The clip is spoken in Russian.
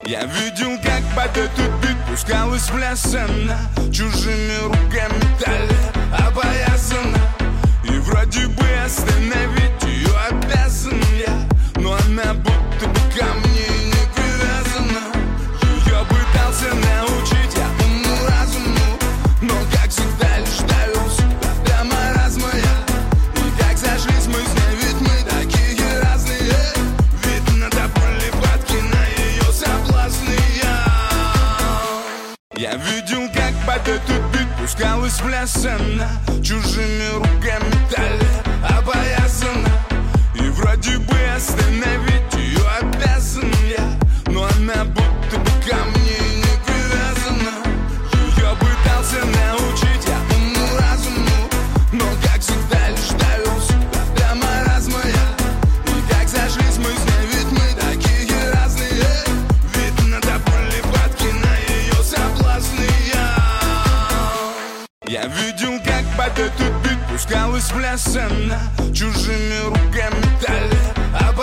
Я видел, как под этот бит пускалась в лес она, чужими руками талия опоясана. И вроде бы остановить ее обязан я, но она будто бы ко мне не привязана. Ее пытался научить я уму-разуму, но как всегда лишь давился до маразма я. И как сошлись мы с ней, ведь мы такие разные. Видно до боли падки на ее соблазны я видел, как под этот бит пускалась в лес она, чужими руками талия опоясана. И вроде бы остановить ее обязан я, но она будто бы ко мне не привязана. Ее пытался научить я уму-разуму, но как всегда лишь давился до маразма я. И как сошлись мы с ней, ведь мы такие разные. Видно до боли падки на ее соблазны я видел, как под этот бит пускалась в лес она, чужими руками талия